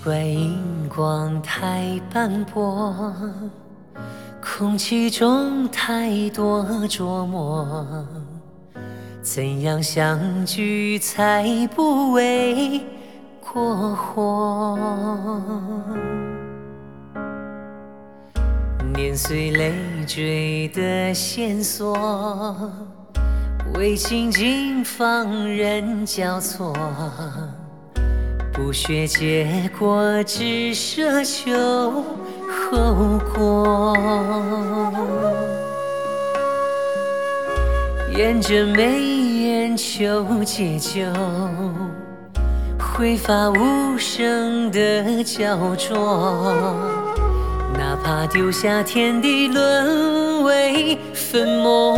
怪荧光太斑驳，空气中太多琢磨，怎样相聚才不为过火？年岁累赘的线索，为情景放任交错，不学结果，只奢求后果。沿着眉眼求解救，挥发无声的焦灼，哪怕丢下天地，沦为粉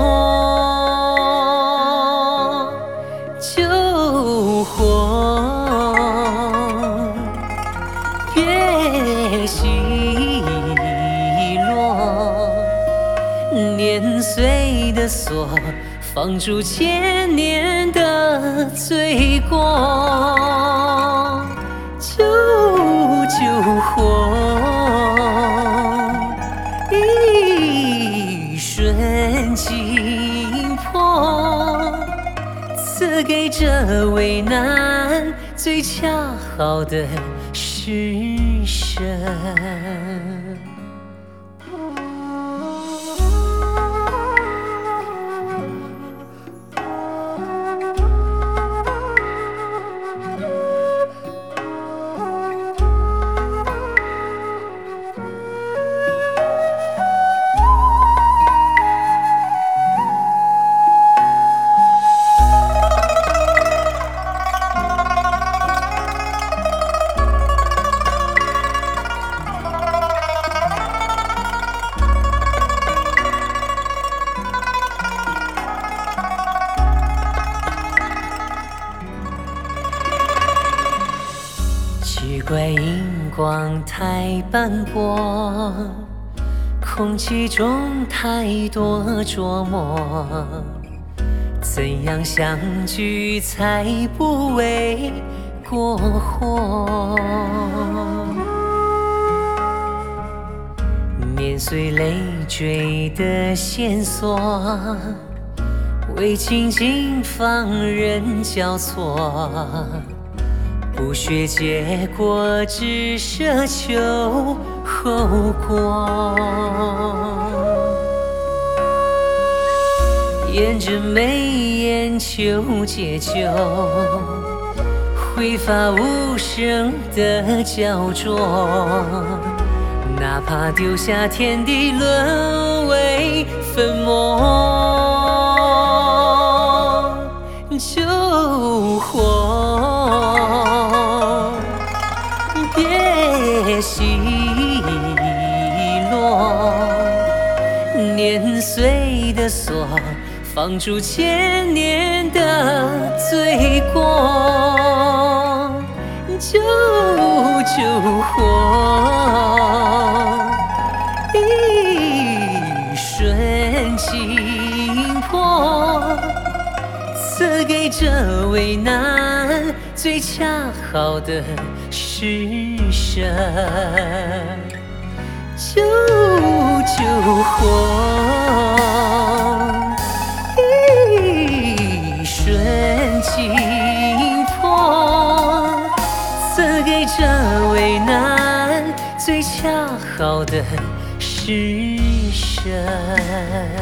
末。救火，别奚落，年岁的锁，放逐千年的罪过。救火，一瞬惊破，赐给这为难最恰好的施舍。奇怪荧光太斑驳，空气中太多琢磨，怎样相聚才不为过火？年岁累赘的线索，为情景放任交错，不学结果，只奢求后果。沿着眉眼求解救，挥发无声的焦灼，哪怕丢下天地，沦为粉末。救火，别奚落，年岁的锁，放逐千年的罪过。救火，一瞬惊破，赐给这为难最恰好的施舍。救火，一瞬惊破，赐给这为难最恰好的施舍。